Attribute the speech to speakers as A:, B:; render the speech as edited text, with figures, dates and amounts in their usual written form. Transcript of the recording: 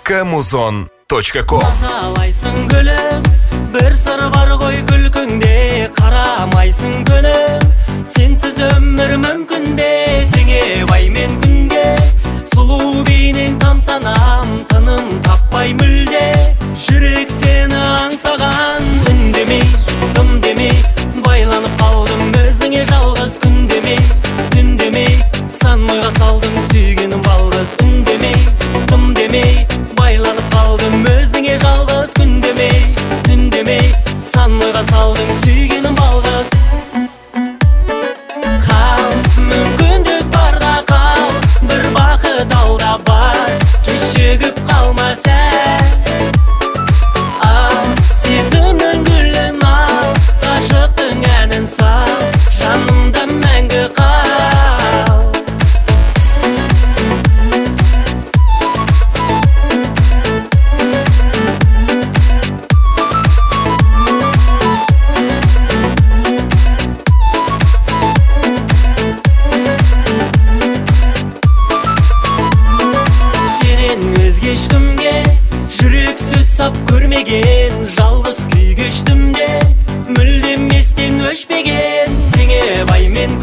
A: Kamuzon.com.
B: Мазалайсың гүлім, бір сыр бар ғой күлкіңде, қарамайсың күнім, сенсіз өмір мүмкін бе? Теңе мен күнге, сұлу бейнең тамсанам, тыным таппай мүлде. Жүрек сені аңсаған, үндемей, дым демей, байланып қалдым өзіңе жалғыз. Күндемей, үндемей, сан ойға салдым сүйгенім балғыз. Үндемей, дым демей, байланып қалдым өзіңе жалғыз. Күндемей, үндемей, сан ойға салдым сүйгенім балғыз. Қал, мүмкіндік барда қал, бір бақыт алда бар, кешігіп қалма сәл. Ал, сезімнің гүлін ал, ғашықтың әнін сал, жанымда мәңгі қал. Ешкімге жүрек сөз сап көрмеген, жалғыз күй кештім де, мүлдем естен өшпеген. Теңе мен